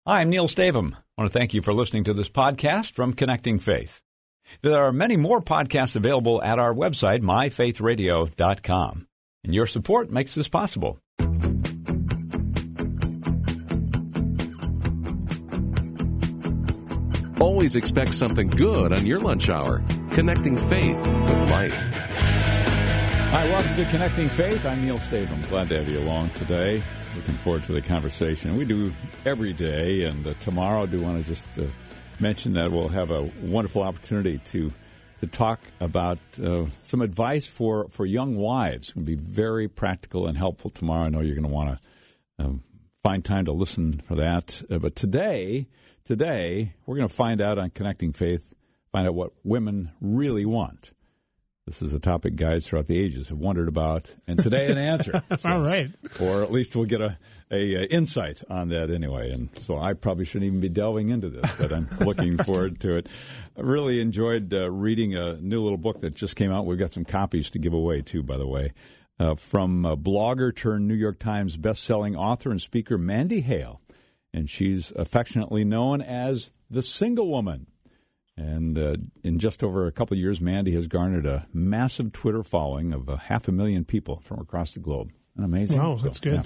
Hi, I'm Neil Stavum. I want to thank you for listening to this podcast from Connecting Faith. There are many more podcasts available at our website, myfaithradio.com. And your support makes this possible. Always expect something good on your lunch hour. Connecting Faith with Life. Hi, welcome to Connecting Faith. I'm Neil Stavum. Glad to have you along today. Looking forward to the conversation. We do every day, and tomorrow I do want to just mention that we'll have a wonderful opportunity to talk about some advice for young wives. It'll be very practical and helpful tomorrow. I know you're going to want to find time to listen for that. But today, we're going to find out on Connecting Faith, find out what women really want. This is a topic guys throughout the ages have wondered about, and today an answer. So, all right. Or at least we'll get a insight on that anyway. And so I probably shouldn't even be delving into this, but I'm looking forward to it. I really enjoyed reading a new little book that just came out. We've got some copies to give away, too, by the way, from blogger turned New York Times bestselling author and speaker Mandy Hale. And she's affectionately known as the Single Woman. And in just over a couple of years, Mandy has garnered a massive Twitter following of 500,000 people from across the globe. Isn't that amazing? Wow, that's good.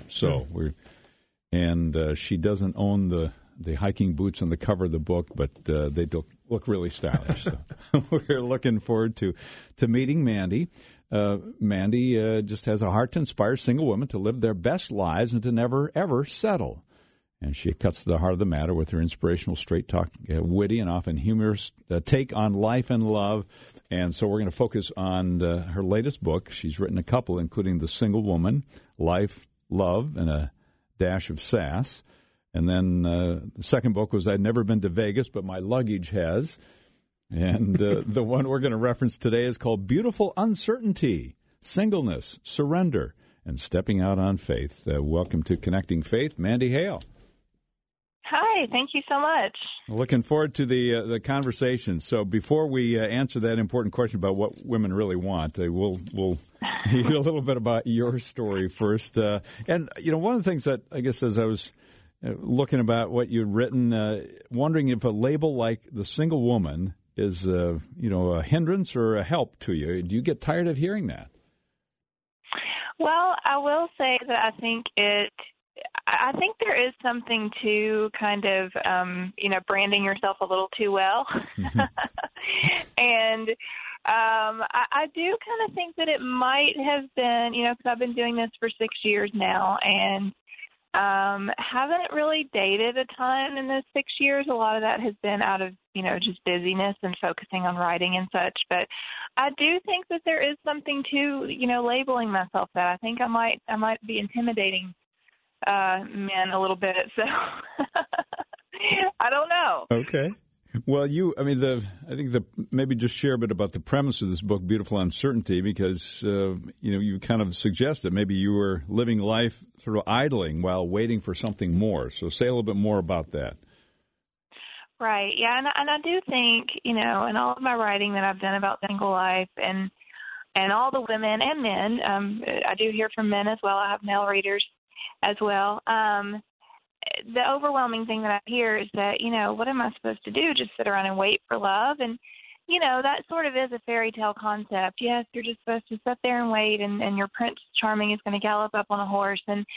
Yeah, she doesn't own the hiking boots on the cover of the book, but they look really stylish. So we're looking forward to meeting Mandy. Mandy just has a heart to inspire single women to live their best lives and to never, ever settle. And she cuts to the heart of the matter with her inspirational, straight-talk, witty, and often humorous take on life and love. And so we're going to focus on her latest book. She's written a couple, including The Single Woman, Life, Love, and a Dash of Sass. And then the second book was I'd Never Been to Vegas, but My Luggage Has. And the one we're going to reference today is called Beautiful Uncertainty, Singleness, Surrender, and Stepping Out on Faith. Welcome to Connecting Faith, Mandy Hale. Hi, thank you so much. Looking forward to the conversation. So before we answer that important question about what women really want, we'll hear a little bit about your story first. And, one of the things that I guess as I was looking about what you'd written, wondering if a label like the Single Woman is, a hindrance or a help to you. Do you get tired of hearing that? Well, I will say that I think there is something to kind of, branding yourself a little too well. Mm-hmm. And I do kind of think that it might have been, because I've been doing this for 6 years now and haven't really dated a ton in those 6 years. A lot of that has been out of, just busyness and focusing on writing and such. But I do think that there is something to, labeling myself that. I think I might be intimidating men a little bit, so I don't know. Okay. Well, maybe just share a bit about the premise of this book, Beautiful Uncertainty, because, you kind of suggest that maybe you were living life sort of idling while waiting for something more. So say a little bit more about that. Right. Yeah. And I do think, in all of my writing that I've done about single life and all the women and men, I do hear from men as well. I have male readers as well. The overwhelming thing that I hear is that, what am I supposed to do? Just sit around and wait for love? And, that sort of is a fairy tale concept. Yes, you're just supposed to sit there and wait, and your Prince Charming is going to gallop up on a horse. And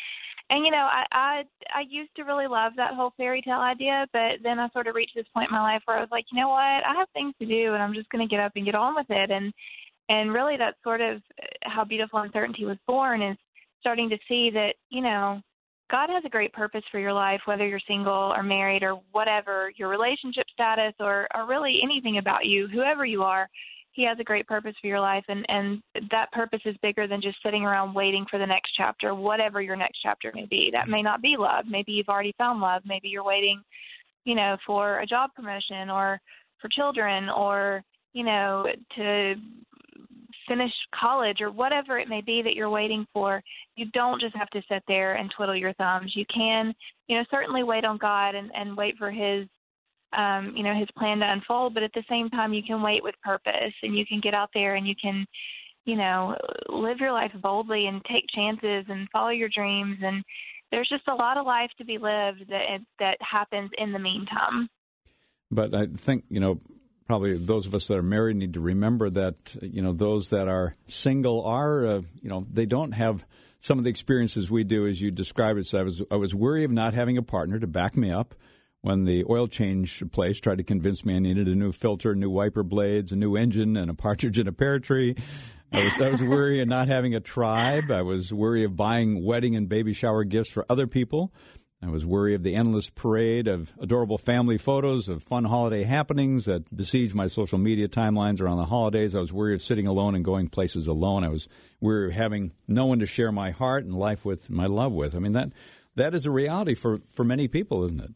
I used to really love that whole fairy tale idea, but then I sort of reached this point in my life where I was like, you know what? I have things to do, and I'm just going to get up and get on with it. And really that's sort of how Beautiful Uncertainty was born, is starting to see that, God has a great purpose for your life, whether you're single or married or whatever, your relationship status or really anything about you, whoever you are, He has a great purpose for your life. And that purpose is bigger than just sitting around waiting for the next chapter, whatever your next chapter may be. That may not be love. Maybe you've already found love. Maybe you're waiting, for a job promotion or for children or, to finish college or whatever it may be that you're waiting for. You don't just have to sit there and twiddle your thumbs. You can, certainly wait on God and wait for His His plan to unfold, but at the same time, you can wait with purpose and you can get out there and you can, live your life boldly and take chances and follow your dreams. there's just a lot of life to be lived that happens in the meantime. But I think, probably those of us that are married need to remember that, those that are single are, they don't have some of the experiences we do as you described it. So I was weary of not having a partner to back me up when the oil change place tried to convince me I needed a new filter, new wiper blades, a new engine, and a partridge in a pear tree. I was weary of not having a tribe. I was weary of buying wedding and baby shower gifts for other people. I was weary of the endless parade of adorable family photos of fun holiday happenings that besiege my social media timelines around the holidays. I was weary of sitting alone and going places alone. I was weary of having no one to share my heart and life with, my love with. I mean, that is a reality for many people, isn't it?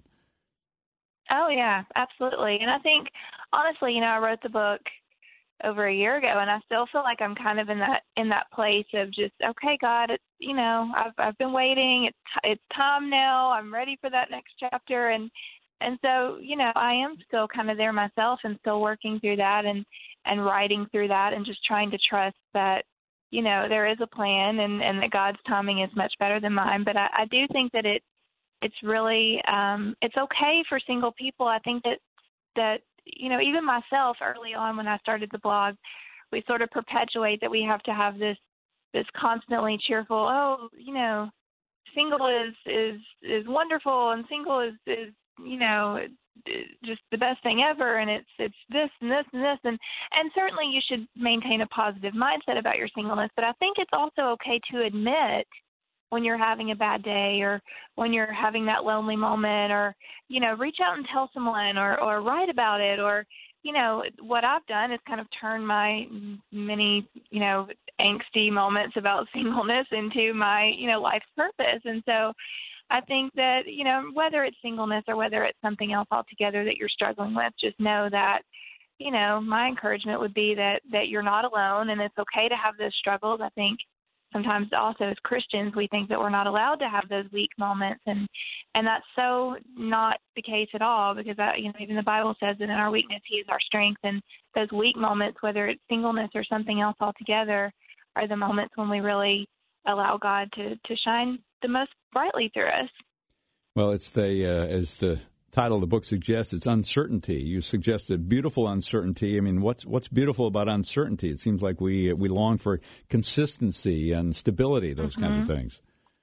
Oh, yeah, absolutely. And I think, honestly, I wrote the book over a year ago, and I still feel like I'm kind of in that place of just, okay, God, it's, I've been waiting. It's time now. I'm ready for that next chapter. And so, I am still kind of there myself and still working through that and writing through that and just trying to trust that, there is a plan and that God's timing is much better than mine. But I do think that it's really, it's okay for single people. I think that, even myself early on when I started the blog, we sort of perpetuate that we have to have this constantly cheerful, single is wonderful and single is just the best thing ever, and it's this and this and this, and certainly you should maintain a positive mindset about your singleness, but I think it's also okay to admit when you're having a bad day or when you're having that lonely moment, or, reach out and tell someone or write about it, or, what I've done is kind of turn my many, angsty moments about singleness into my, life's purpose. And so I think that, whether it's singleness or whether it's something else altogether that you're struggling with, just know that, my encouragement would be that you're not alone, and it's okay to have those struggles. I think sometimes also as Christians, we think that we're not allowed to have those weak moments, and that's so not the case at all, because even the Bible says that in our weakness He is our strength, and those weak moments, whether it's singleness or something else altogether, are the moments when we really allow God to shine the most brightly through us. Well, it's as the title of the book suggests, it's uncertainty. You suggested beautiful uncertainty. I mean, what's beautiful about uncertainty? It seems like we long for consistency and stability, those kinds of things.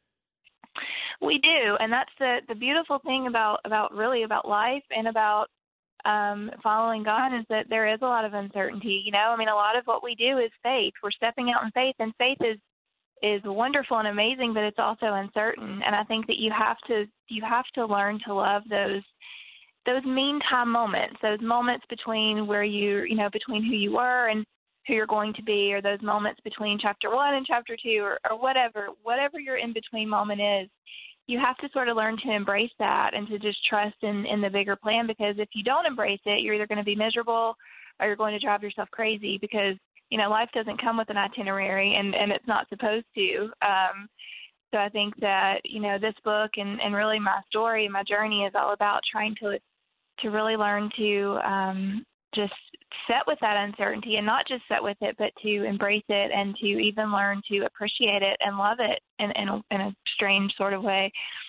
We do, and that's the beautiful thing about life and about following God, is that there is a lot of uncertainty. A lot of what we do is faith. We're stepping out in faith, and faith is wonderful and amazing, but it's also uncertain. And I think that you have to learn to love those meantime moments, those moments between where between who you were and who you're going to be, or those moments between chapter 1 and chapter 2, or whatever your in-between moment is. You have to sort of learn to embrace that and to just trust in the bigger plan, because if you don't embrace it, you're either going to be miserable or you're going to drive yourself crazy, because life doesn't come with an itinerary, and it's not supposed to. So I think that, this book and really my story, my journey is all about trying to really learn to just sit with that uncertainty, and not just sit with it, but to embrace it and to even learn to appreciate it and love it in a strange sort of way.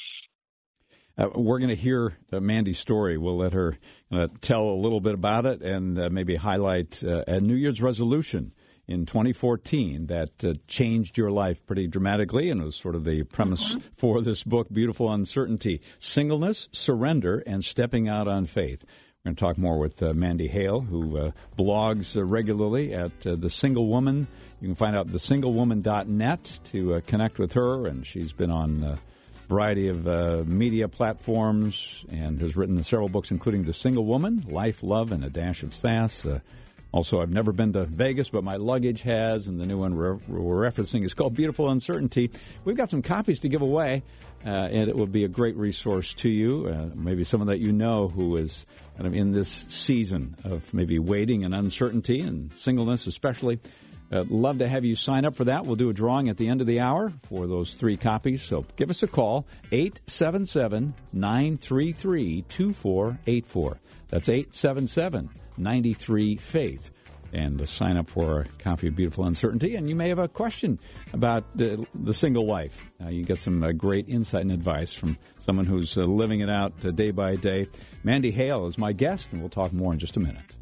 We're going to hear Mandy's story. We'll let her tell a little bit about it and maybe highlight a New Year's resolution in 2014 that changed your life pretty dramatically, and was sort of the premise for this book, Beautiful Uncertainty: Singleness, Surrender, and Stepping Out on Faith. We're going to talk more with Mandy Hale, who blogs regularly at The Single Woman. You can find out thesinglewoman.net to connect with her, and she's been on variety of media platforms and has written several books, including The Single Woman, Life, Love, and a Dash of Sass. Also, I've never been to Vegas, but my luggage has, and the new one we're referencing is called Beautiful Uncertainty. We've got some copies to give away, and it will be a great resource to you, maybe someone that you know who is kind of in this season of maybe waiting and uncertainty and singleness especially. Love to have you sign up for that. We'll do a drawing at the end of the hour for those 3 copies. So give us a call, 877-933-2484. That's 877-93-FAITH. and sign up for a copy of Beautiful Uncertainty. And you may have a question about the single life. You get some great insight and advice from someone who's living it out day by day. Mandy Hale is my guest, and we'll talk more in just a minute.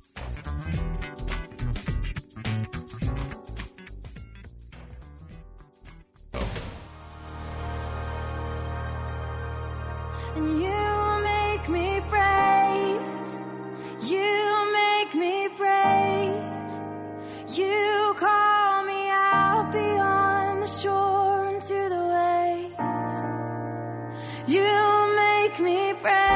And you make me brave. You make me brave. You call me out beyond the shore into the waves. You make me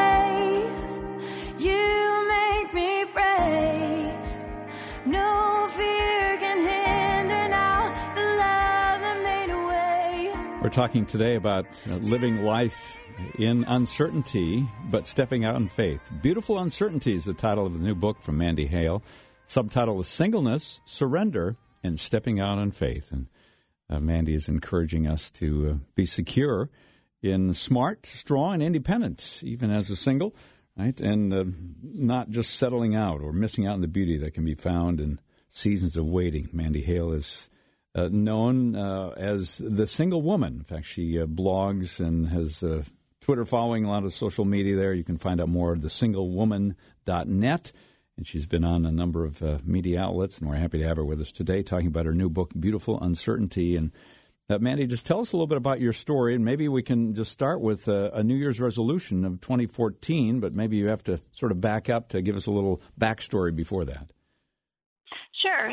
brave. You make me brave. No fear can hinder now the love that made a way. We're talking today about living life in uncertainty, but stepping out in faith. Beautiful Uncertainty is the title of the new book from Mandy Hale. Subtitle is Singleness, Surrender, and Stepping Out in Faith. And Mandy is encouraging us to be secure in smart, strong, and independent, even as a single, right? And not just settling out or missing out on the beauty that can be found in seasons of waiting. Mandy Hale is known as the single woman. In fact, she blogs and has Twitter following, a lot of social media there. You can find out more at thesinglewoman.net. And she's been on a number of media outlets, and we're happy to have her with us today talking about her new book, Beautiful Uncertainty. And Mandy, just tell us a little bit about your story, and maybe we can just start with a New Year's resolution of 2014, but maybe you have to sort of back up to give us a little backstory before that. Sure.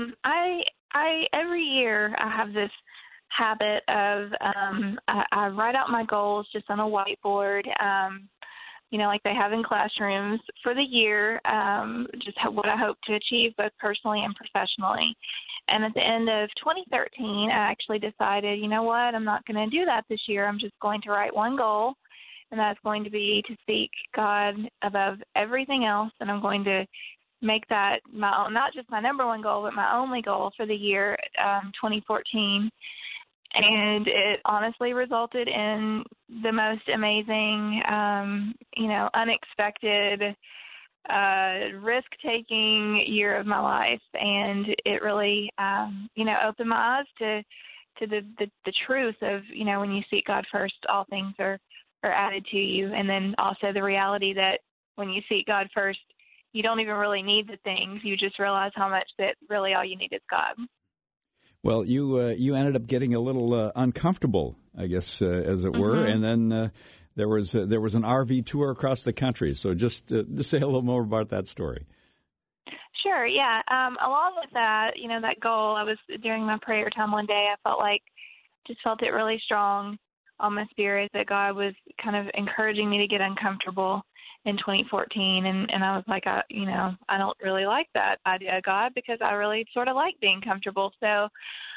I every year I have this habit of I write out my goals just on a whiteboard, like they have in classrooms for the year, just what I hope to achieve both personally and professionally. And at the end of 2013, I actually decided, you know what, I'm not going to do that this year. I'm just going to write one goal, and that's going to be to seek God above everything else, and I'm going to make that my own, not just my number one goal, but my only goal for the year 2014. And it honestly resulted in the most amazing, unexpected, risk-taking year of my life. And it really, opened my eyes to the truth of, when you seek God first, all things are added to you. And then also the reality that when you seek God first, you don't even really need the things. You just realize how much that really all you need is God. Well, you ended up getting a little uncomfortable, I guess, as it were, and then there was an RV tour across the country. So just say a little more about that story. Sure, yeah. Along with that, that goal, I was during my prayer time one day, I felt it really strong on my spirit that God was kind of encouraging me to get uncomfortable in 2014, and I was like, I don't really like that idea, God, because I really sort of like being comfortable. So,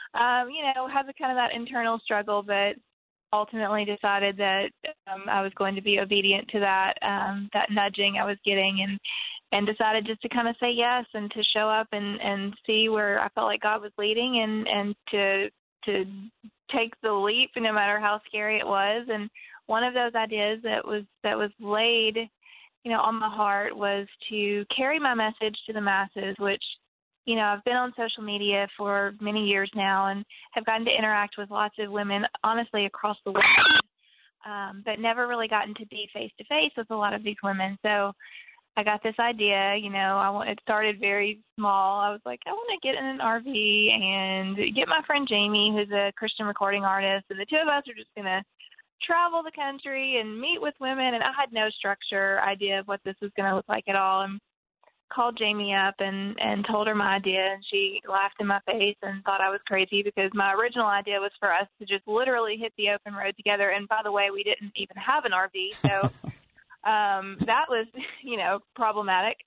have a kind of that internal struggle, but ultimately decided that I was going to be obedient to that nudging I was getting, and decided just to kind of say yes and to show up and see where I felt like God was leading, and to take the leap, no matter how scary it was. And one of those ideas that was laid on my heart was to carry my message to the masses, which, I've been on social media for many years now and have gotten to interact with lots of women, honestly, across the world, but never really gotten to be face-to-face with a lot of these women. So I got this idea, it started very small. I was like, I want to get in an RV and get my friend Jamie, who's a Christian recording artist, and the two of us are just going to travel the country and meet with women. And I had no idea of what this was going to look like at all. And called Jamie up and told her my idea, and she laughed in my face and thought I was crazy because my original idea was for us to just literally hit the open road together. And by the way, we didn't even have an RV, so that was, problematic.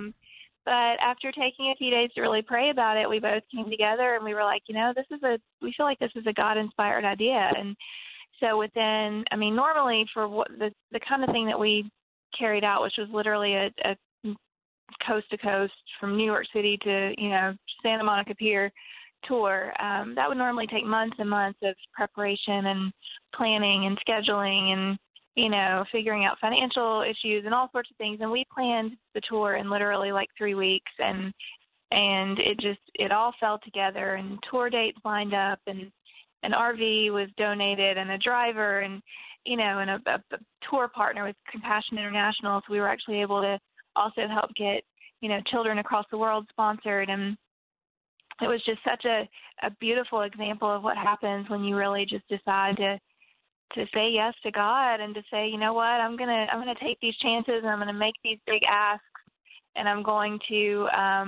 But after taking a few days to really pray about it, we both came together and we were like, we feel like this is a God-inspired idea. And so normally for what the kind of thing that we carried out, which was literally a coast to coast from New York City to, Santa Monica Pier tour, that would normally take months and months of preparation and planning and scheduling and, figuring out financial issues and all sorts of things. And we planned the tour in literally like 3 weeks. And and it all fell together, and tour dates lined up, and an RV was donated, and a driver, and and a tour partner with Compassion International. So we were actually able to also help get children across the world sponsored, and it was just such a beautiful example of what happens when you really just decide to say yes to God and to say, you know what, I'm gonna take these chances, and I'm gonna make these big asks, and I'm going to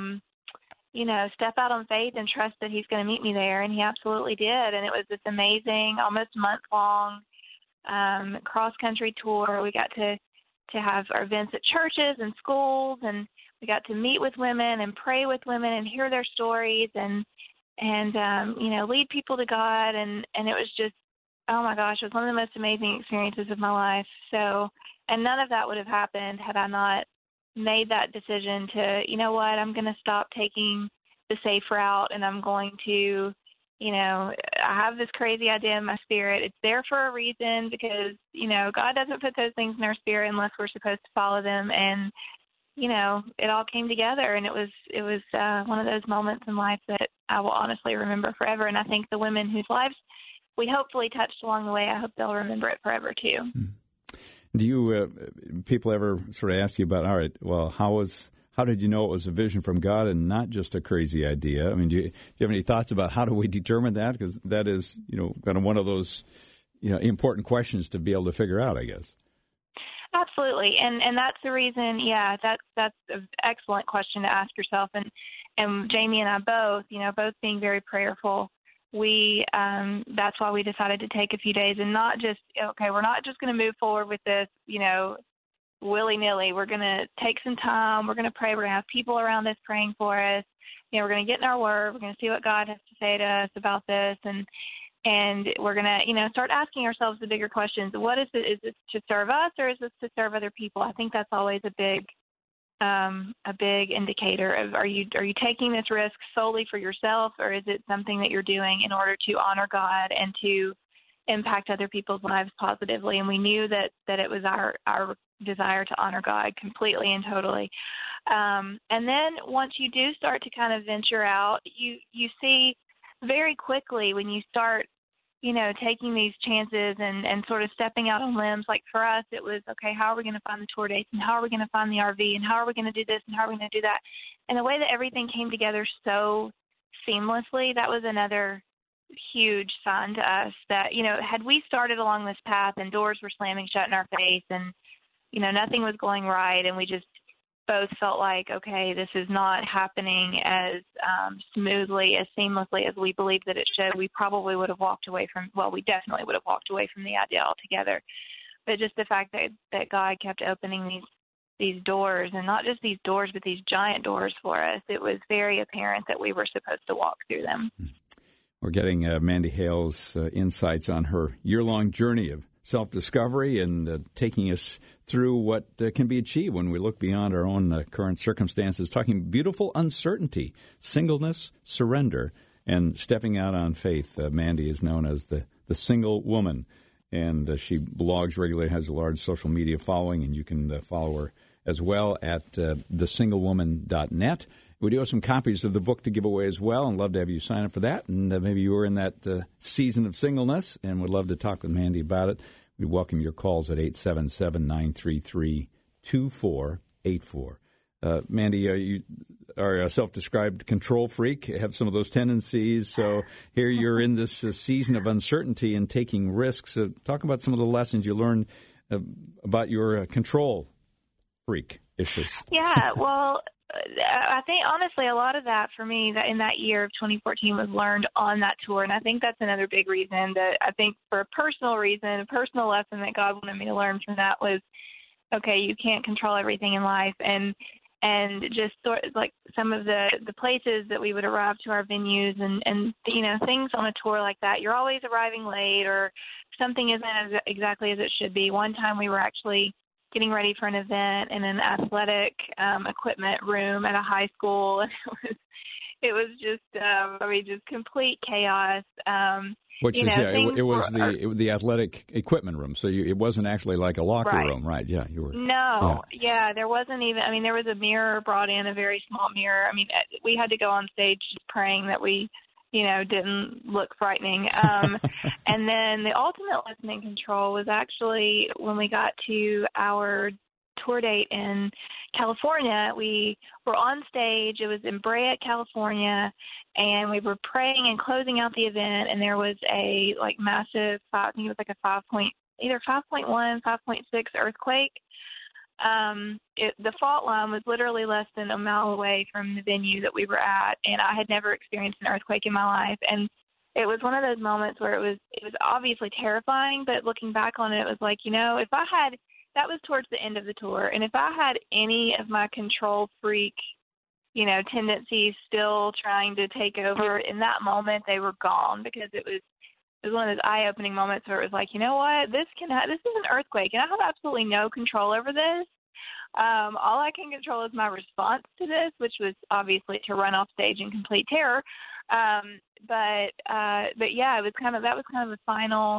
step out on faith and trust that He's going to meet me there. And He absolutely did. And it was this amazing, almost month-long cross-country tour. We got to have our events at churches and schools, and we got to meet with women and pray with women and hear their stories and lead people to God. And it was just, oh my gosh, it was one of the most amazing experiences of my life. So, and none of that would have happened had I not made that decision to, you know what, I'm going to stop taking the safe route, and I'm going to, I have this crazy idea in my spirit. It's there for a reason, because, God doesn't put those things in our spirit unless we're supposed to follow them. And, it all came together, and it was one of those moments in life that I will honestly remember forever. And I think the women whose lives we hopefully touched along the way, I hope they'll remember it forever too. Do you people ever sort of ask you about, all right, well, how did you know it was a vision from God and not just a crazy idea? I mean, do you have any thoughts about how do we determine that? Because that is, kind of one of those, important questions to be able to figure out, I guess. Absolutely, and that's the reason. Yeah, that's an excellent question to ask yourself. And Jamie and I both being very prayerful, that's why we decided to take a few days and not just, we're not just going to move forward with this, willy-nilly. We're going to take some time. We're going to pray. We're going to have people around us praying for us. We're going to get in our word. We're going to see what God has to say to us about this. And we're going to, start asking ourselves the bigger questions. What is it? Is this to serve us, or is this to serve other people? I think that's always a big indicator of, are you taking this risk solely for yourself, or is it something that you're doing in order to honor God and to impact other people's lives positively? And we knew that it was our desire to honor God completely and totally. And then once you do start to kind of venture out, you see very quickly when you start, taking these chances and sort of stepping out on limbs. Like for us, it was, okay, how are we going to find the tour dates, and how are we going to find the RV, and how are we going to do this, and how are we going to do that? And the way that everything came together so seamlessly, that was another huge sign to us that, had we started along this path and doors were slamming shut in our face and, nothing was going right, and we just both felt like, okay, this is not happening as smoothly, as seamlessly as we believed that it should, we probably would have walked away from, we definitely would have walked away from the idea altogether. But just the fact that God kept opening these doors, and not just these doors, but these giant doors for us, it was very apparent that we were supposed to walk through them. We're getting Mandy Hale's insights on her year-long journey of self-discovery and taking us through what can be achieved when we look beyond our own current circumstances, talking beautiful uncertainty, singleness, surrender, and stepping out on faith. Mandy is known as the single woman, and she blogs regularly, has a large social media following, and you can follow her as well at thesinglewoman.net. We do have some copies of the book to give away as well, and love to have you sign up for that. And maybe you were in that season of singleness and would love to talk with Mandy about it. We welcome your calls at 877-933-2484. Mandy, you are a self-described control freak, have some of those tendencies. So here you're in this season of uncertainty and taking risks. Talk about some of the lessons you learned about your control freak issues. Yeah, well, I think, honestly, a lot of that for me that in that year of 2014 was learned on that tour. And I think that's another big reason that I think for a personal reason, a personal lesson that God wanted me to learn from that was, okay, you can't control everything in life. And just sort of like some of the places that we would arrive to our venues and things on a tour like that, you're always arriving late or something isn't exactly as it should be. One time we were actually getting ready for an event in an athletic equipment room at a high school. And it was just, just complete chaos. Which is, it was the athletic equipment room. So it wasn't actually like a locker room, right? Yeah, you were. No, there wasn't even. There was a mirror brought in, a very small mirror. We had to go on stage just praying that we, didn't look frightening. And then the ultimate listening control was actually when we got to our tour date in California. We were on stage. It was in Brea, California, and we were praying and closing out the event. And there was a massive, I think it was a 5.1, 5.6 earthquake. The fault line was literally less than a mile away from the venue that we were at, and I had never experienced an earthquake in my life. And it was one of those moments where it was obviously terrifying, but looking back on it, it was like, if I had. That was towards the end of the tour. And if I had any of my control freak, tendencies still trying to take over, in that moment they were gone, because it was one of those eye-opening moments where it was like, you know what, this is an earthquake, and I have absolutely no control over this. All I can control is my response to this, which was obviously to run off stage in complete terror. But yeah, that was kind of the final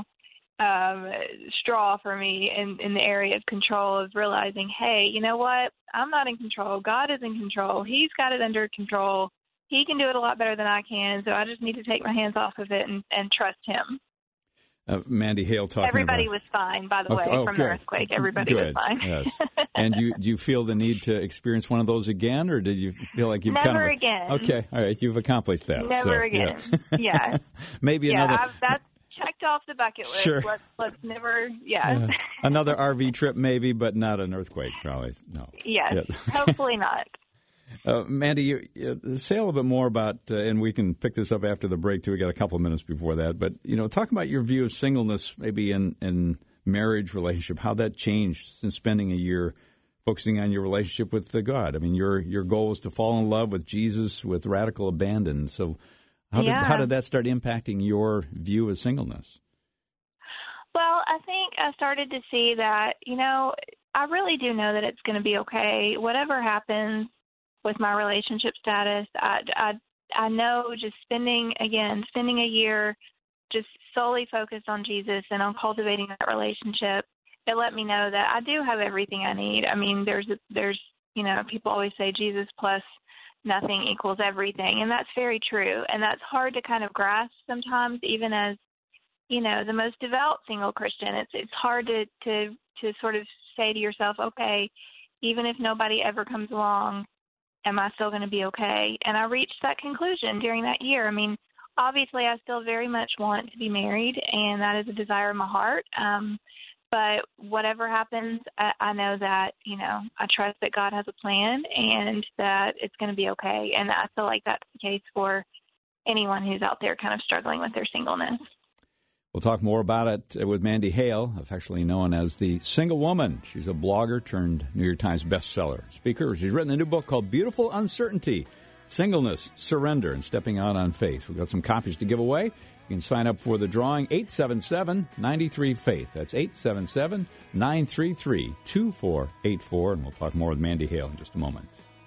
straw for me in the area of control, of realizing, hey, you know what? I'm not in control. God is in control. He's got it under control. He can do it a lot better than I can, so I just need to take my hands off of it and trust him. Mandy Hale talking Everybody about... was fine, by the way, from the earthquake. Everybody was fine. Yes. And do you feel the need to experience one of those again, or did you feel like you've Never again. Okay, all right, you've accomplished that. Never again. Yeah. Maybe another... That's checked off the bucket list. Sure. Let's never, another RV trip maybe, but not an earthquake, probably. No. Yes, hopefully not. Mandy, say a little bit more about, and we can pick this up after the break too. We got a couple of minutes before that, but talk about your view of singleness, maybe in marriage relationship, how that changed since spending a year focusing on your relationship with God. Your goal is to fall in love with Jesus with radical abandon. So how did that start impacting your view of singleness? Well, I think I started to see that, I really do know that it's going to be okay. Whatever happens with my relationship status, I know just spending a year just solely focused on Jesus and on cultivating that relationship, it let me know that I do have everything I need. There's people always say Jesus plus nothing equals everything, and that's very true. And that's hard to kind of grasp sometimes, even as, the most devout single Christian. It's hard to sort of say to yourself, okay, even if nobody ever comes along, am I still going to be okay? And I reached that conclusion during that year. Obviously, I still very much want to be married, and that is a desire in my heart. But whatever happens, I know that, I trust that God has a plan and that it's going to be okay. And I feel like that's the case for anyone who's out there kind of struggling with their singleness. We'll talk more about it with Mandy Hale, affectionately known as the Single Woman. She's a blogger turned New York Times bestseller speaker. She's written a new book called Beautiful Uncertainty, Singleness, Surrender, and Stepping Out on Faith. We've got some copies to give away. You can sign up for the drawing, 877-93-FAITH. That's 877-933-2484. And we'll talk more with Mandy Hale in just a moment.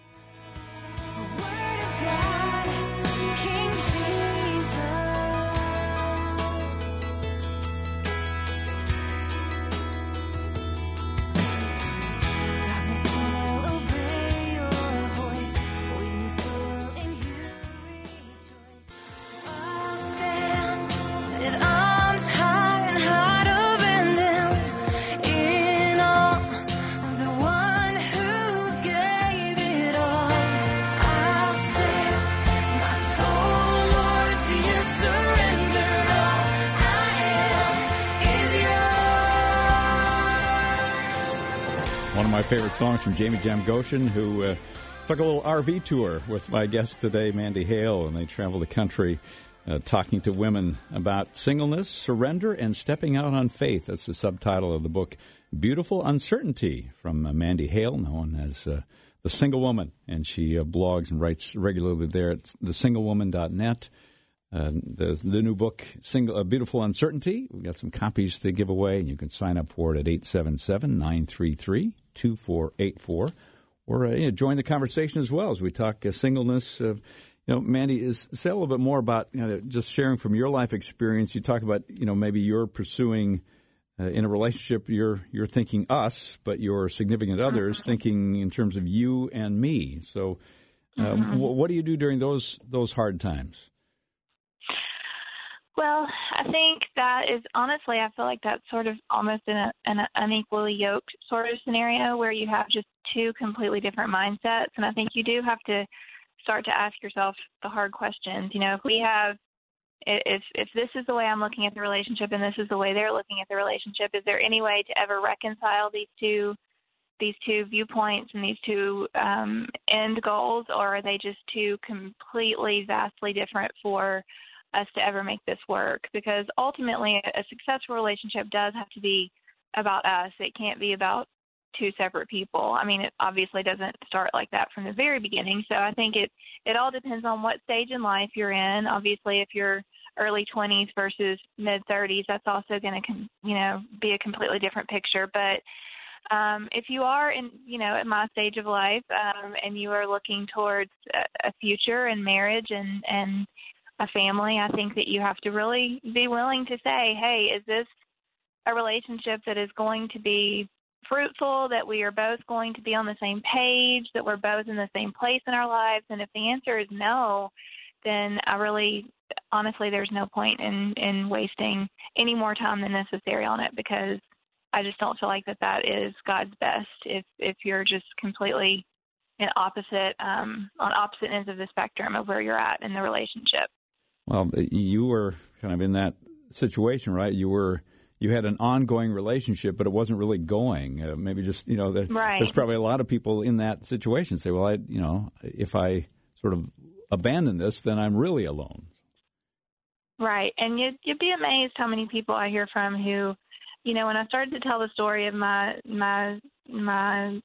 My favorite songs from Jamie Jam Goshen, who took a little RV tour with my guest today, Mandy Hale, and they traveled the country talking to women about singleness, surrender, and stepping out on faith. That's the subtitle of the book, Beautiful Uncertainty, from Mandy Hale, known as The Single Woman, and she blogs and writes regularly there at thesinglewoman.net. The new book, Beautiful Uncertainty, we've got some copies to give away, and you can sign up for it at 877-933-2484, or join the conversation as well as we talk singleness, Mandy, say a little bit more about just sharing from your life experience. You talk about maybe you're pursuing in a relationship. You're thinking us, but your significant others thinking in terms of you and me. So, what do you do during those hard times? Well, I think that is honestly, I feel like that's sort of almost in an unequally yoked sort of scenario where you have just two completely different mindsets. And I think you do have to start to ask yourself the hard questions. If this is the way I'm looking at the relationship and this is the way they're looking at the relationship, is there any way to ever reconcile these two viewpoints and these two end goals, or are they just two completely, vastly different for us to ever make this work? Because ultimately, a successful relationship does have to be about us. It can't be about two separate people. I mean, it obviously doesn't start like that from the very beginning. So I think it all depends on what stage in life you're in. Obviously, if you're early 20s versus mid 30s, that's also going to, be a completely different picture. But if you are in, at my stage of life, and you are looking towards a future and marriage and a family, I think that you have to really be willing to say, hey, is this a relationship that is going to be fruitful, that we are both going to be on the same page, that we're both in the same place in our lives? And if the answer is no, then honestly, there's no point in wasting any more time than necessary on it, because I just don't feel like that is God's best if you're just completely on opposite ends of the spectrum of where you're at in the relationship. Well, you were kind of in that situation, right? You had an ongoing relationship, but it wasn't really going. Maybe just, right. There's probably a lot of people in that situation say, well, if I sort of abandon this, then I'm really alone. Right. And you'd be amazed how many people I hear from who, when I started to tell the story of my now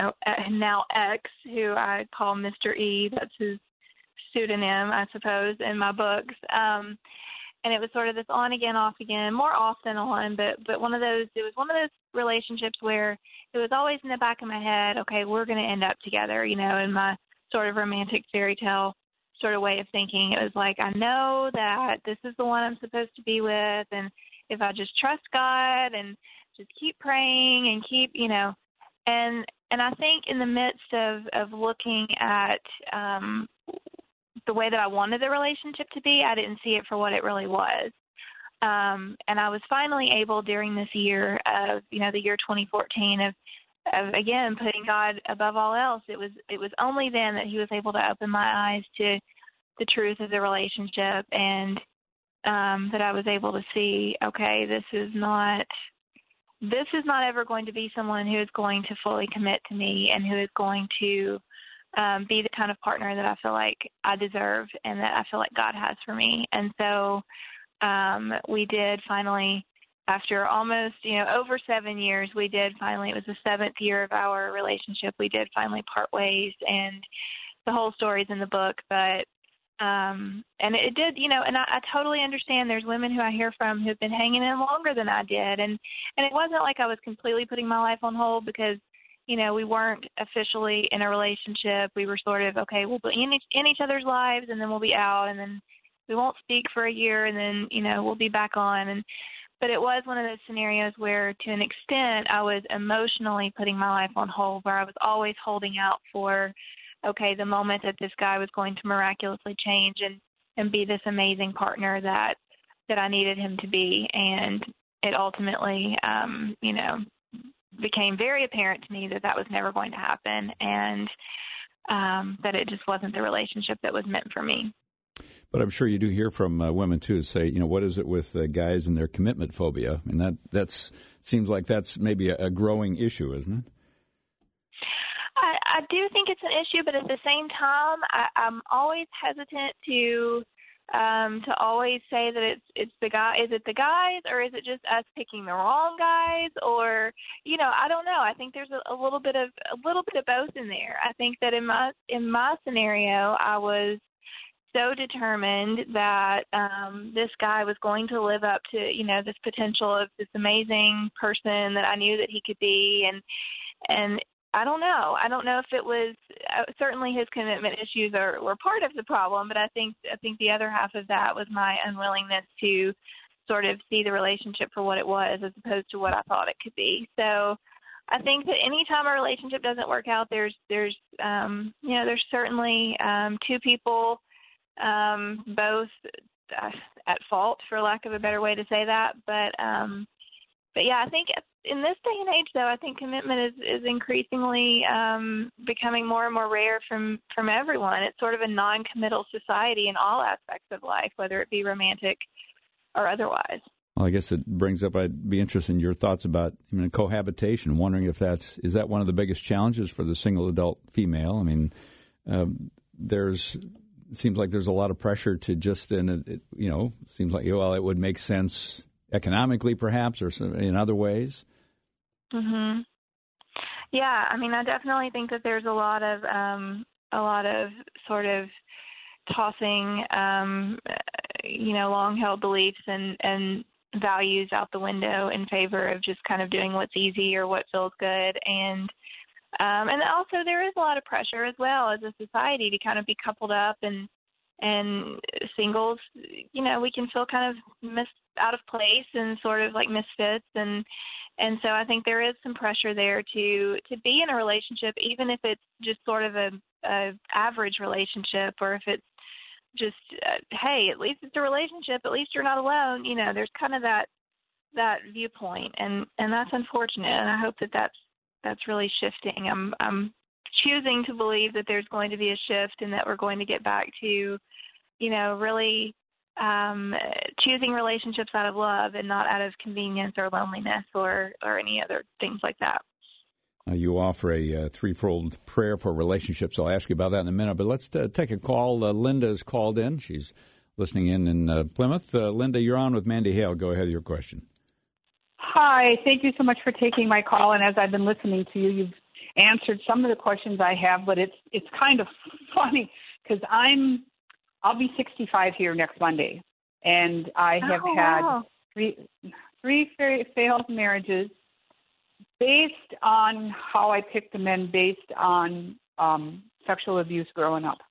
ex, who I call Mr. E, that's his pseudonym, I suppose, in my books. And it was sort of this on again, off again, more off than on, but it was one of those relationships where it was always in the back of my head, okay, we're going to end up together, in my sort of romantic fairy tale sort of way of thinking. It was like, I know that this is the one I'm supposed to be with, and if I just trust God and just keep praying and keep, and I think in the midst of looking at the way that I wanted the relationship to be, I didn't see it for what it really was. And I was finally able during this year of, the year 2014 of again, putting God above all else. It was only then that he was able to open my eyes to the truth of the relationship, and that I was able to see, okay, this is not ever going to be someone who is going to fully commit to me and who is going to be the kind of partner that I feel like I deserve and that I feel like God has for me. And so we did finally, after almost, over 7 years, it was the 7th year of our relationship, we did finally part ways, and the whole story's in the book. But and it did, and I totally understand there's women who I hear from who've been hanging in longer than I did. And it wasn't like I was completely putting my life on hold, because we weren't officially in a relationship. We were sort of, okay, we'll be in each other's lives, and then we'll be out, and then we won't speak for a year, and then, we'll be back on. But it was one of those scenarios where, to an extent, I was emotionally putting my life on hold, where I was always holding out for, okay, the moment that this guy was going to miraculously change and be this amazing partner that I needed him to be. And it ultimately, became very apparent to me that was never going to happen, and that it just wasn't the relationship that was meant for me. But I'm sure you do hear from women, too, say, what is it with guys and their commitment phobia? And that seems like that's maybe a growing issue, isn't it? I do think it's an issue, but at the same time, I'm always hesitant to always say that it's the guy. Is it the guys, or is it just us picking the wrong guys? Or, I don't know. I think there's a little bit of both in there. I think that in my scenario, I was so determined that this guy was going to live up to, this potential of this amazing person that I knew that he could be. And I don't know. I don't know if it was certainly his commitment issues were part of the problem, but I think the other half of that was my unwillingness to sort of see the relationship for what it was as opposed to what I thought it could be. So I think that any time a relationship doesn't work out, there's certainly two people both at fault, for lack of a better way to say that. But yeah, I think in this day and age, though, I think commitment is increasingly becoming more and more rare from everyone. It's sort of a non-committal society in all aspects of life, whether it be romantic or otherwise. Well, I guess it brings up, I'd be interested in your thoughts about cohabitation, wondering if is that one of the biggest challenges for the single adult female? I mean, it seems like there's a lot of pressure to just, seems like, well, it would make sense economically perhaps or in other ways. Mm-hmm. Yeah, I mean, I definitely think that there's a lot of sort of tossing, long-held beliefs and values out the window in favor of just kind of doing what's easy or what feels good. And also there is a lot of pressure as well as a society to kind of be coupled up, and singles, we can feel kind of out of place and sort of like misfits. And so I think there is some pressure there to be in a relationship, even if it's just sort of a average relationship, or if it's just, hey, at least it's a relationship, at least you're not alone. There's kind of that viewpoint, and that's unfortunate. And I hope that that's really shifting. I'm choosing to believe that there's going to be a shift, and that we're going to get back to, really choosing relationships out of love and not out of convenience or loneliness or any other things like that. You offer a threefold prayer for relationships. I'll ask you about that in a minute, but let's take a call. Linda's called in. She's listening in Plymouth. Linda, you're on with Mandy Hale. Go ahead with your question. Hi. Thank you so much for taking my call. And as I've been listening to you, you've answered some of the questions I have, but it's kind of funny because I'll be 65 here next Monday, and I have had three failed marriages based on how I picked the men based on sexual abuse growing up.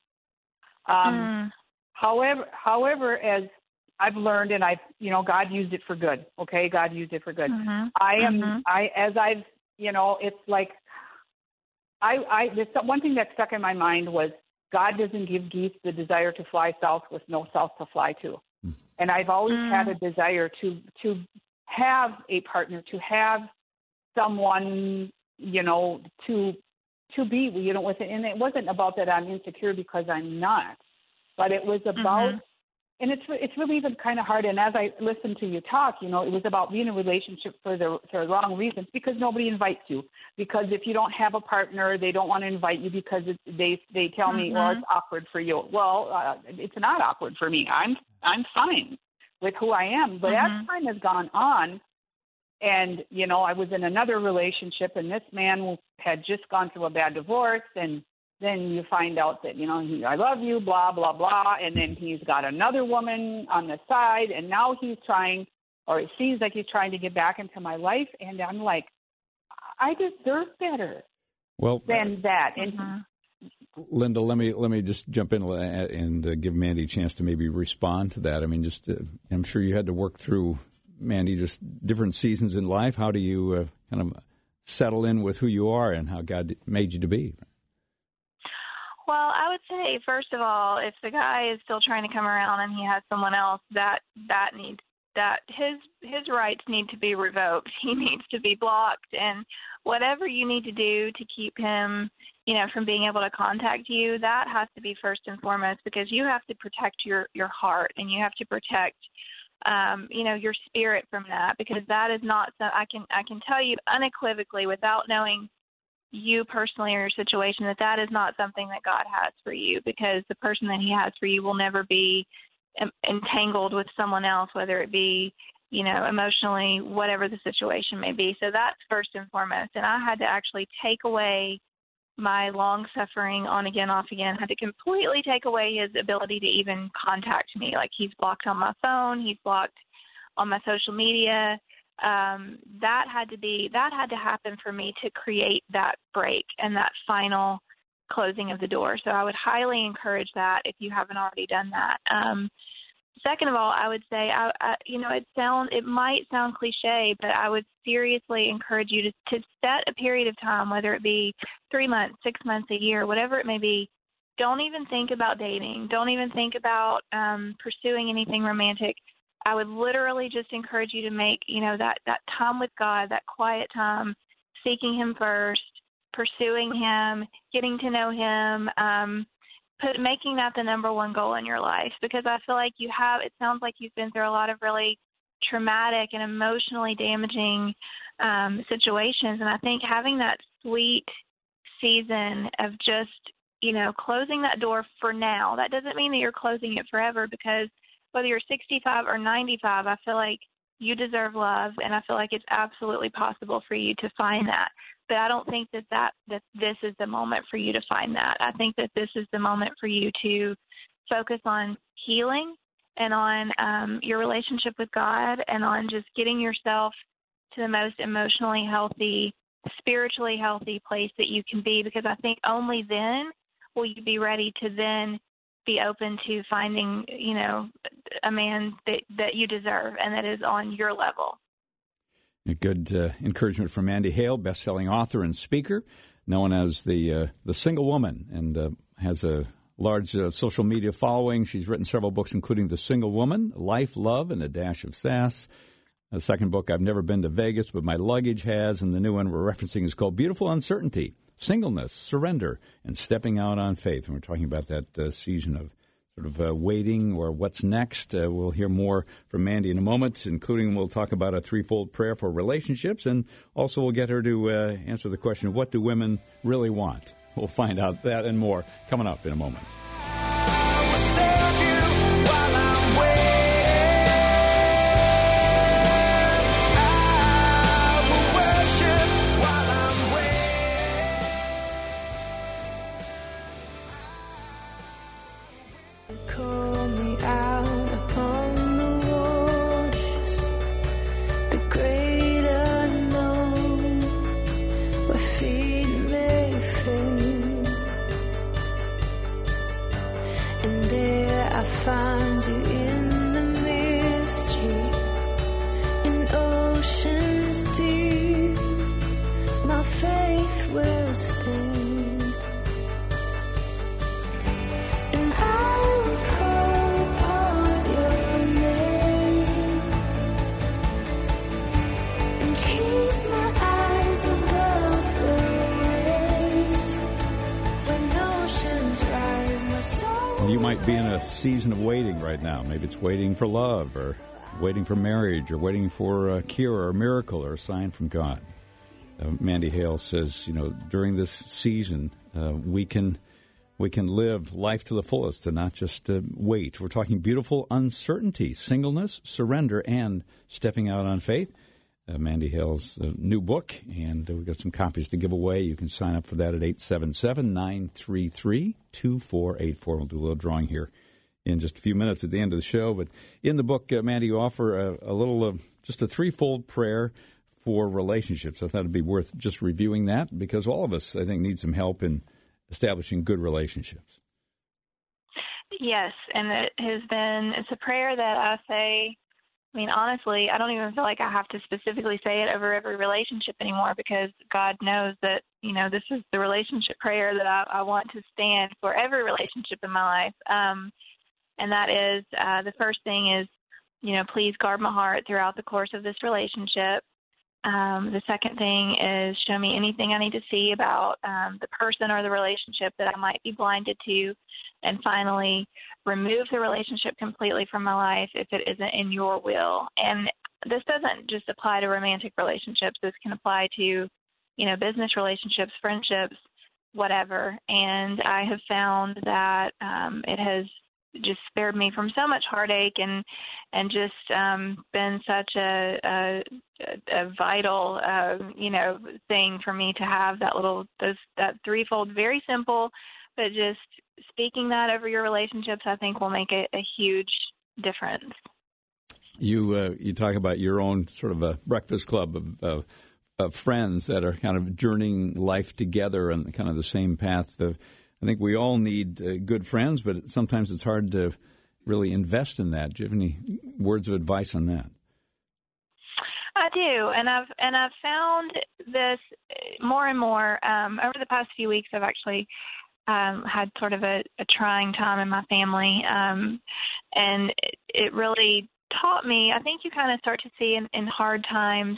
However, as I've learned, and God used it for good. Okay, God used it for good. Mm-hmm. It's like there's one thing that stuck in my mind was God doesn't give geese the desire to fly south with no south to fly to. And I've always had a desire to have a partner, to have someone, to be, with it. And it wasn't about that I'm insecure because I'm not, but it was about, and it's really even kind of hard. And as I listened to you talk, it was about being in a relationship for the wrong reasons, because nobody invites you. Because if you don't have a partner, they don't want to invite you because they tell me, well, it's awkward for you. Well, it's not awkward for me. I'm fine with who I am. But as time has gone on, and, I was in another relationship, and this man had just gone through a bad divorce, and then you find out that, I love you, blah, blah, blah, and then he's got another woman on the side, and now he's trying, or it seems like he's trying to get back into my life, and I'm like, I deserve better than that. And Linda, let me just jump in and give Mandy a chance to maybe respond to that. I mean, I'm sure you had to work through, Mandy, just different seasons in life. How do you kind of settle in with who you are and how God made you to be? Well, I would say, first of all, if the guy is still trying to come around and he has someone else, that his rights need to be revoked. He needs to be blocked, and whatever you need to do to keep him, from being able to contact you, that has to be first and foremost, because you have to protect your heart, and you have to protect your spirit from that, because that is not so. I can tell you unequivocally, without knowing you personally or your situation, that is not something that God has for you, because the person that He has for you will never be entangled with someone else, whether it be, emotionally, whatever the situation may be. So that's first and foremost. And I had to actually take away my long-suffering, on-again, off-again, had to completely take away his ability to even contact me. Like, he's blocked on my phone, he's blocked on my social media. That had to happen for me to create that break and that final closing of the door. So I would highly encourage that if you haven't already done that. Second of all, I would say, it might sound cliche, but I would seriously encourage you to set a period of time, whether it be 3 months, 6 months, a year, whatever it may be. Don't even think about dating. Don't even think about pursuing anything romantic. I would literally just encourage you to make, that time with God, that quiet time, seeking Him first, pursuing Him, getting to know Him, making that the number one goal in your life, because I feel like it sounds like you've been through a lot of really traumatic and emotionally damaging situations. And I think having that sweet season of just, closing that door for now, that doesn't mean that you're closing it forever, because whether you're 65 or 95, I feel like you deserve love, and I feel like it's absolutely possible for you to find that. But I don't think that this is the moment for you to find that. I think that this is the moment for you to focus on healing and on your relationship with God, and on just getting yourself to the most emotionally healthy, spiritually healthy place that you can be, because I think only then will you be ready to then be open to finding, a man that you deserve and that is on your level. A good encouragement from Mandy Hale, best-selling author and speaker, known as the Single Woman, and has a large social media following. She's written several books, including The Single Woman, Life, Love, and a Dash of Sass. The second book, I've Never Been to Vegas, but My Luggage Has, and the new one we're referencing is called Beautiful Uncertainty, Singleness, Surrender, and Stepping Out on Faith. And we're talking about that season of sort of waiting or what's next. We'll hear more from Mandy in a moment, including we'll talk about a threefold prayer for relationships, and also we'll get her to answer the question of what do women really want. We'll find out that and more coming up in a moment. Find you in the mystery, in oceans deep, my faith will stand, and I will call upon your name, and keep my eyes above the waves, when oceans rise, my soul. You might be in a season of waiting right now. Maybe it's waiting for love, or waiting for marriage, or waiting for a cure or a miracle or a sign from God. Mandy Hale says, during this season, we can live life to the fullest and not just wait. We're talking beautiful uncertainty, singleness, surrender, and stepping out on faith. Mandy Hale's new book, and we've got some copies to give away. You can sign up for that at 877-933-2484. We'll do a little drawing here in just a few minutes at the end of the show. But in the book, Mandy, you offer a little just a threefold prayer for relationships. I thought it'd be worth just reviewing that, because all of us, I think, need some help in establishing good relationships. Yes, and it's a prayer that I say, honestly, I don't even feel like I have to specifically say it over every relationship anymore, because God knows that, this is the relationship prayer that I want to stand for every relationship in my life. And that is, the first thing is, please guard my heart throughout the course of this relationship. The second thing is, show me anything I need to see about the person or the relationship that I might be blinded to. And finally, remove the relationship completely from my life if it isn't in your will. And this doesn't just apply to romantic relationships. This can apply to, business relationships, friendships, whatever. And I have found that it has just spared me from so much heartache and just been such a vital thing for me to have that threefold, very simple, but just speaking that over your relationships, I think, will make a huge difference. You talk about your own sort of a breakfast club of friends that are kind of journeying life together and kind of the same path. I think we all need good friends, but sometimes it's hard to really invest in that. Do you have any words of advice on that? I do, and I've found this more and more over the past few weeks. I've actually had sort of a trying time in my family, and it really taught me. I think you kind of start to see in hard times,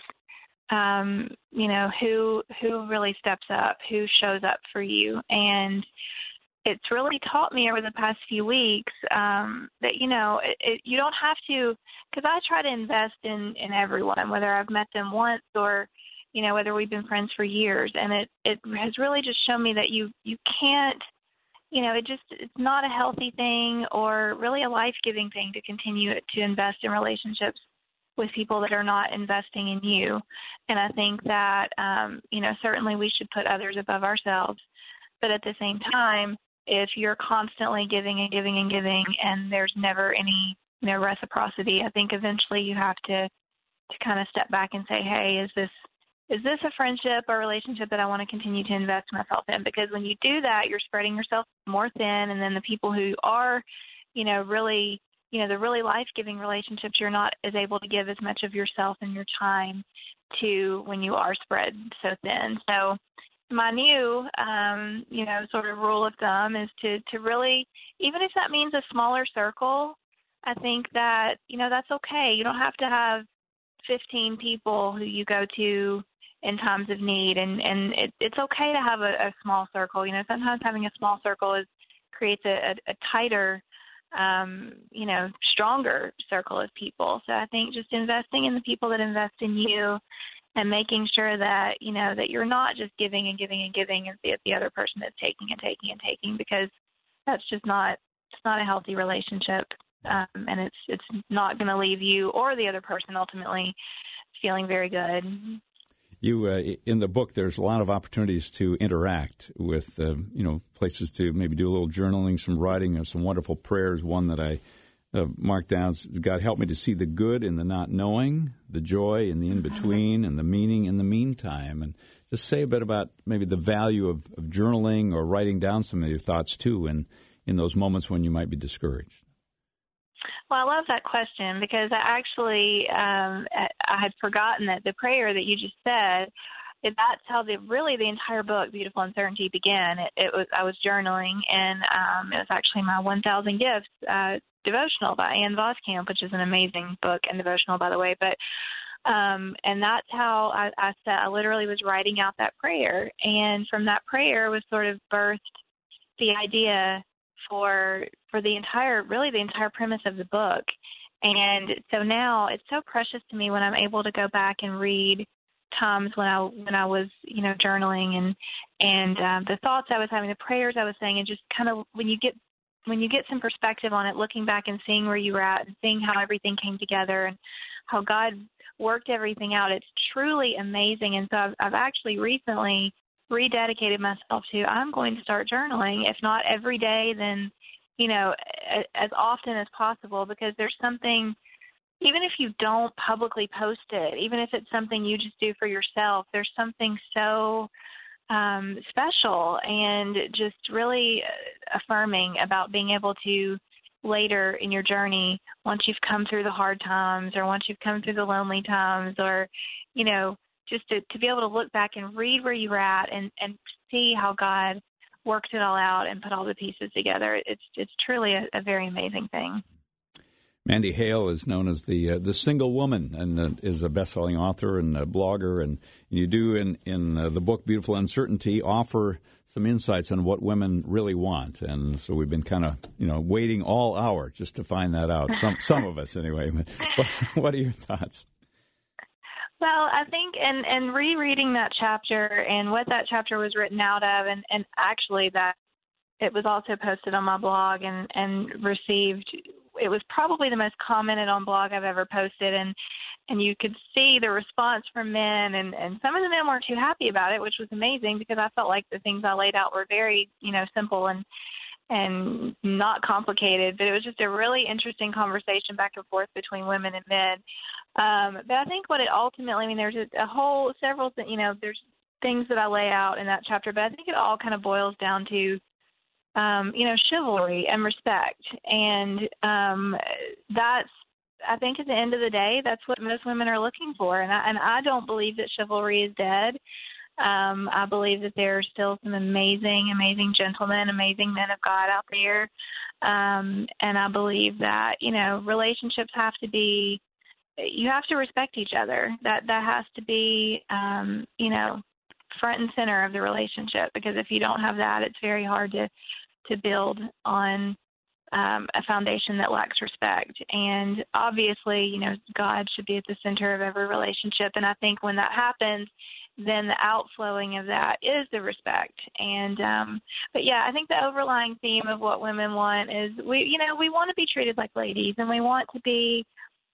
who really steps up, who shows up for you, and it's really taught me over the past few weeks that, you don't have to, because I try to invest in everyone, whether I've met them once or, whether we've been friends for years. And it has really just shown me that you can't, it's not a healthy thing or really a life-giving thing to continue to invest in relationships with people that are not investing in you. And I think that, certainly we should put others above ourselves. But at the same time, if you're constantly giving and giving and giving and there's never any reciprocity, I think eventually you have to kind of step back and say, hey, is this a friendship or relationship that I want to continue to invest myself in? Because when you do that, you're spreading yourself more thin, and then the people who are, really, the really life-giving relationships, you're not as able to give as much of yourself and your time to when you are spread so thin. So my new, sort of rule of thumb is to really, even if that means a smaller circle, I think that, that's okay. You don't have to have 15 people who you go to in times of need, and it's okay to have a small circle. Sometimes having a small circle creates a tighter, stronger circle of people. So I think just investing in the people that invest in you and making sure that, that you're not just giving and giving and giving and the other person is taking and taking and taking, because that's just not a healthy relationship. And it's not going to leave you or the other person ultimately feeling very good. You, in the book, there's a lot of opportunities to interact with, places to maybe do a little journaling, some writing, some wonderful prayers. One that I marked down, God, help me to see the good in the not knowing, the joy in the in-between, and the meaning in the meantime. And just say a bit about maybe the value of journaling or writing down some of your thoughts, too, in those moments when you might be discouraged. Well, I love that question, because I actually I had forgotten that the prayer that you just said, that's how the entire book, Beautiful Uncertainty, began. I was journaling, and it was actually my 1,000 Gifts devotional by Ann Voskamp, which is an amazing book and devotional, by the way. But and that's how I literally was writing out that prayer, and from that prayer was sort of birthed the idea for the entire premise of the book. And so now it's so precious to me when I'm able to go back and read times when I was, journaling and the thoughts I was having, the prayers I was saying, and just kind of when you get some perspective on it, looking back and seeing where you were at and seeing how everything came together and how God worked everything out, it's truly amazing. And so I've actually recently rededicated myself to, I'm going to start journaling, if not every day, then, as often as possible, because there's something, even if you don't publicly post it, even if it's something you just do for yourself, there's something so special and just really affirming about being able to later in your journey, once you've come through the hard times or once you've come through the lonely times, or, just to be able to look back and read where you were at and see how God worked it all out and put all the pieces together. It's truly a very amazing thing. Mandy Hale is known as the single woman, and is a best-selling author and a blogger. And you do in the book Beautiful Uncertainty offer some insights on what women really want. And so we've been kind of waiting all hour just to find that out. Some of us anyway. What are your thoughts? Well, I think in rereading that chapter and what that chapter was written out of, and actually that it was also posted on my blog and received, it was probably the most commented on blog I've ever posted, and you could see the response from men, and some of the men weren't too happy about it, which was amazing because I felt like the things I laid out were very, simple, and not complicated, but it was just a really interesting conversation back and forth between women and men. But I think what it ultimately, I mean, there's several things, there's things that I lay out in that chapter, but I think it all kind of boils down to, chivalry and respect. And that's, I think at the end of the day, that's what most women are looking for. And I don't believe that chivalry is dead. I believe that there are still some amazing, amazing gentlemen, amazing men of God out there. And I believe that, relationships have to be, you have to respect each other. That has to be, front and center of the relationship, because if you don't have that, it's very hard to build on a foundation that lacks respect. And obviously, God should be at the center of every relationship. And I think when that happens, then the outflowing of that is the respect. And, but yeah, I think the overlying theme of what women want is we want to be treated like ladies, and we want to be,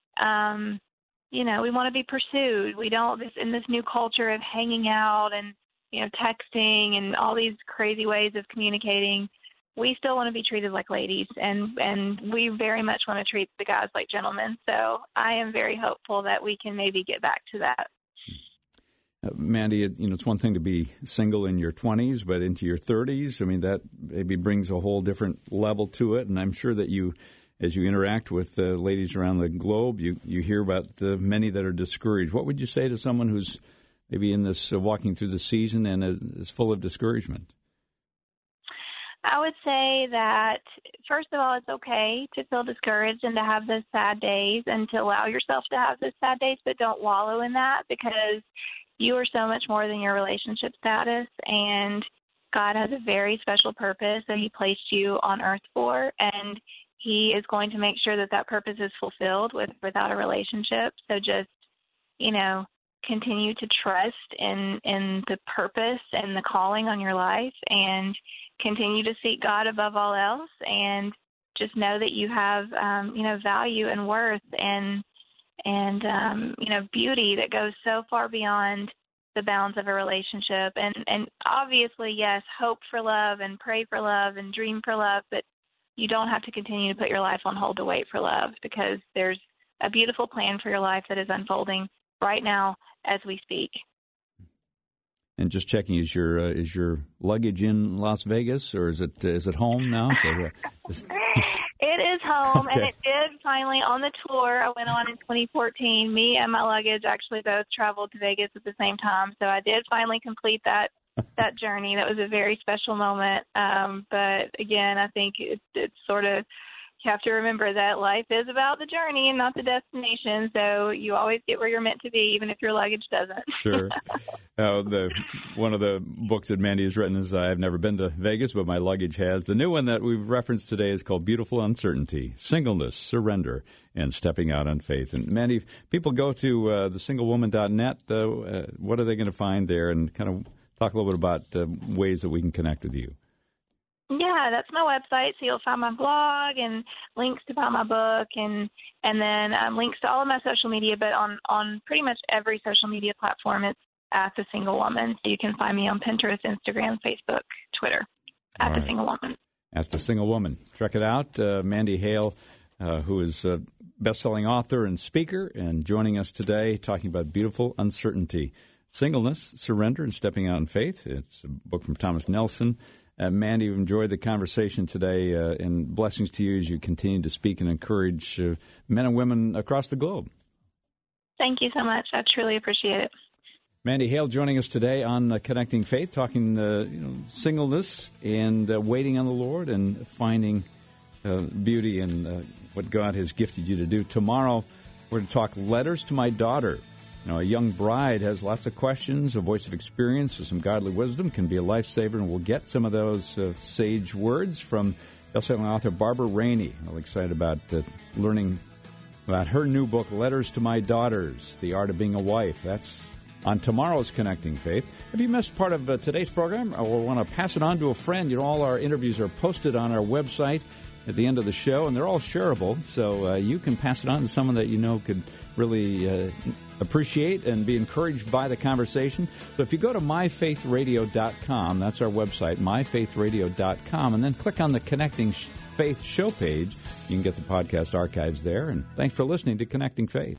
we want to be pursued. We don't, in this new culture of hanging out and, texting and all these crazy ways of communicating, we still want to be treated like ladies, and we very much want to treat the guys like gentlemen. So I am very hopeful that we can maybe get back to that. Mandy, it's one thing to be single in your 20s, but into your 30s, I mean, that maybe brings a whole different level to it. And I'm sure that you, as you interact with ladies around the globe, you hear about many that are discouraged. What would you say to someone who's maybe in this walking through the season and is full of discouragement? I would say that, first of all, it's okay to feel discouraged and to have those sad days and to allow yourself to have those sad days, but don't wallow in that, because you are so much more than your relationship status, and God has a very special purpose that He placed you on earth for, and He is going to make sure that that purpose is fulfilled without a relationship. So just, continue to trust in the purpose and the calling on your life, and continue to seek God above all else, and just know that you have, value and worth and beauty that goes so far beyond the bounds of a relationship. And obviously, yes, hope for love and pray for love and dream for love, but you don't have to continue to put your life on hold to wait for love, because there's a beautiful plan for your life that is unfolding right now as we speak. And just checking, is your luggage in Las Vegas, or is it home now? It is home, okay. And it did finally, on the tour I went on in 2014, me and my luggage actually both traveled to Vegas at the same time. So I did finally complete that journey. That was a very special moment. But again, I think it's sort of, you have to remember that life is about the journey and not the destination. So you always get where you're meant to be, even if your luggage doesn't. Sure. One of the books that Mandy has written is I've never been to Vegas, but my luggage has. The new one that we've referenced today is called Beautiful Uncertainty, Singleness, Surrender, and Stepping Out on Faith. And Mandy, if people go to thesinglewoman.net, what are they going to find there? And kind of talk a little bit about ways that we can connect with you. Yeah, that's my website, so you'll find my blog and links to buy my book, and then links to all of my social media, but on pretty much every social media platform, it's at The Single Woman. So you can find me on Pinterest, Instagram, Facebook, Twitter, at The Single Woman. At The Single Woman. Check it out. Mandy Hale, who is a best-selling author and speaker, and joining us today talking about Beautiful Uncertainty, Singleness, Surrender, and Stepping Out in Faith. It's a book from Thomas Nelson. Mandy, we've enjoyed the conversation today, and blessings to you as you continue to speak and encourage men and women across the globe. Thank you so much. I truly appreciate it. Mandy Hale joining us today on Connecting Faith, talking singleness and waiting on the Lord and finding beauty in what God has gifted you to do. Tomorrow, we're going to talk letters to my daughter. A young bride has lots of questions, a voice of experience, some godly wisdom, can be a lifesaver, and we'll get some of those sage words from best-selling author Barbara Rainey. I'm excited about learning about her new book, Letters to My Daughters, The Art of Being a Wife. That's on tomorrow's Connecting Faith. If you missed part of today's program or want to pass it on to a friend, all our interviews are posted on our website. at the end of the show, and they're all shareable, so you can pass it on to someone that you know could really appreciate and be encouraged by the conversation. So if you go to myfaithradio.com, that's our website, myfaithradio.com, and then click on the Connecting Faith show page, you can get the podcast archives there. And thanks for listening to Connecting Faith.